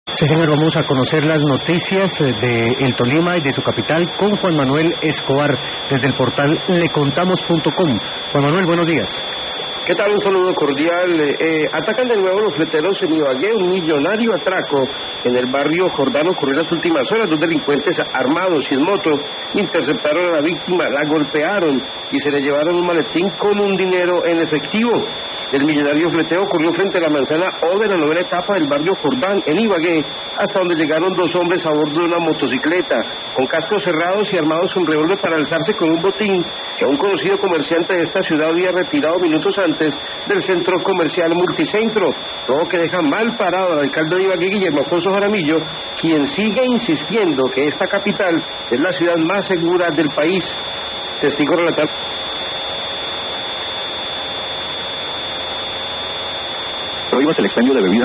Sí, señor, vamos a conocer las noticias de El Tolima y de su capital con Juan Manuel Escobar, desde el portal lecontamos.com. Juan Manuel, buenos días. ¿Qué tal? Un saludo cordial. Atacan de nuevo los fleteros en Ibagué, un millonario atraco en el barrio Jordán. Ocurrió en las últimas horas. Dos delincuentes armados y en moto interceptaron a la víctima, la golpearon y se le llevaron un maletín con un dinero en efectivo. El millonario fleteo ocurrió frente a la manzana O de la novena etapa del barrio Jordán, en Ibagué, hasta donde llegaron dos hombres a bordo de una motocicleta, con cascos cerrados y armados con revólver para alzarse con un botín que un conocido comerciante de esta ciudad había retirado minutos antes del centro comercial Multicentro, todo que deja mal parado al alcalde de Ibagué, Guillermo Alfonso Jaramillo, quien sigue insistiendo que esta capital es la ciudad más segura del país. Testigo relatar. Prohíbas el expendio de bebidas